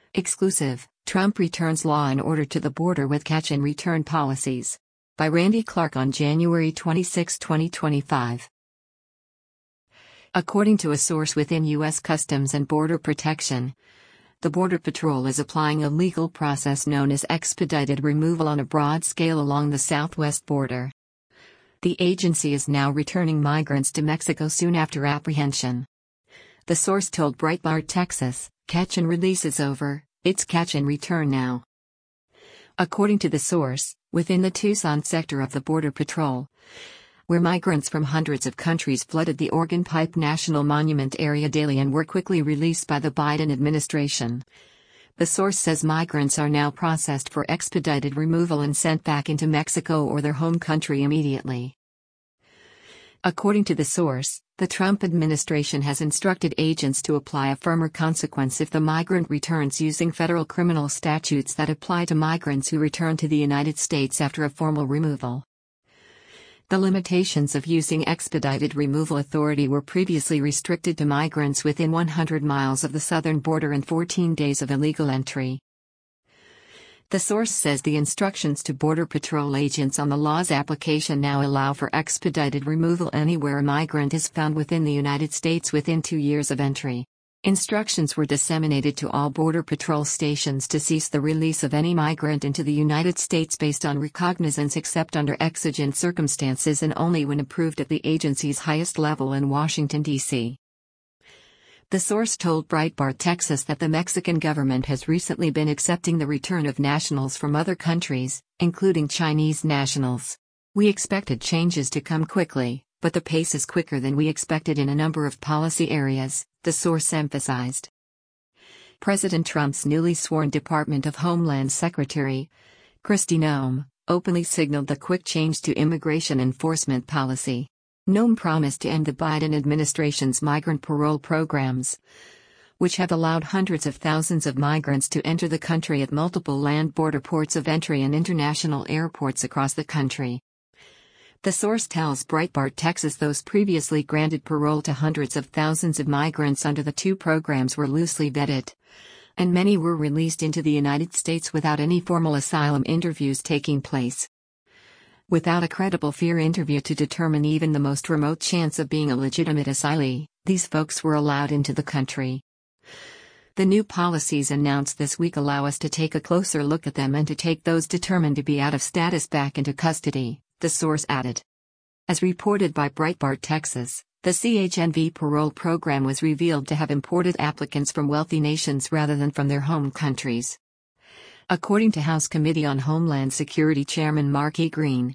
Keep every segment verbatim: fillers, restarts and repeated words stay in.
Exclusive, Trump returns law and order to the border with catch and return policies. By Randy Clark on January twenty-sixth, twenty twenty-five. According to a source within U S Customs and Border Protection, the Border Patrol is applying a legal process known as expedited removal on a broad scale along the southwest border. The agency is now returning migrants to Mexico soon after apprehension. The source told Breitbart Texas, "Catch and release is over, it's catch and return now." According to the source, within the Tucson sector of the Border Patrol, where migrants from hundreds of countries flooded the Organ Pipe National Monument area daily and were quickly released by the Biden administration, the source says migrants are now processed for expedited removal and sent back into Mexico or their home country immediately. According to the source, the Trump administration has instructed agents to apply a firmer consequence if the migrant returns using federal criminal statutes that apply to migrants who return to the United States after a formal removal. The limitations of using expedited removal authority were previously restricted to migrants within one hundred miles of the southern border and fourteen days of illegal entry. The source says the instructions to Border Patrol agents on the law's application now allow for expedited removal anywhere a migrant is found within the United States within two years of entry. Instructions were disseminated to all Border Patrol stations to cease the release of any migrant into the United States based on recognizance except under exigent circumstances and only when approved at the agency's highest level in Washington, D C The source told Breitbart Texas that the Mexican government has recently been accepting the return of nationals from other countries, including Chinese nationals. "We expected changes to come quickly, but the pace is quicker than we expected in a number of policy areas," the source emphasized. President Trump's newly sworn Department of Homeland Secretary, Kristi Noem, openly signaled the quick change to immigration enforcement policy. Noem promised to end the Biden administration's migrant parole programs, which have allowed hundreds of thousands of migrants to enter the country at multiple land border ports of entry and international airports across the country. The source tells Breitbart Texas those previously granted parole to hundreds of thousands of migrants under the two programs were loosely vetted, and many were released into the United States without any formal asylum interviews taking place. Without a credible fear interview to determine even the most remote chance of being a legitimate asylee, these folks were allowed into the country. The new policies announced this week allow us to take a closer look at them and to take those determined to be out of status back into custody, the source added. As reported by Breitbart Texas, the C H N V parole program was revealed to have imported applicants from wealthy nations rather than from their home countries. According to House Committee on Homeland Security Chairman Mark E. Green,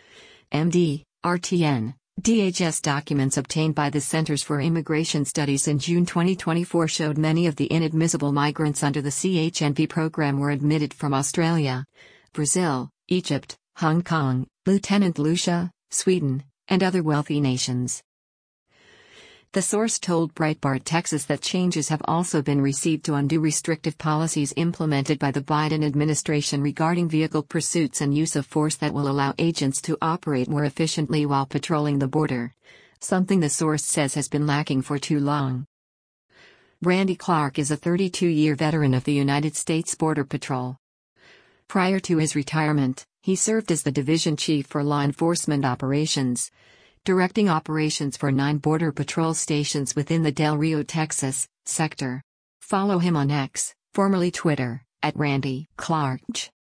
M D, R T N, D H S documents obtained by the Centers for Immigration Studies in June twenty twenty-four showed many of the inadmissible migrants under the C H N V program were admitted from Australia, Brazil, Egypt, Hong Kong, Lieutenant Lucia, Sweden, and other wealthy nations. The source told Breitbart Texas that changes have also been received to undo restrictive policies implemented by the Biden administration regarding vehicle pursuits and use of force that will allow agents to operate more efficiently while patrolling the border, something the source says has been lacking for too long. Randy Clark is a thirty-two-year veteran of the United States Border Patrol. Prior to his retirement, he served as the division chief for law enforcement operations, directing operations for nine Border Patrol stations within the Del Rio, Texas, sector. Follow him on X, formerly Twitter, at Randy Clark.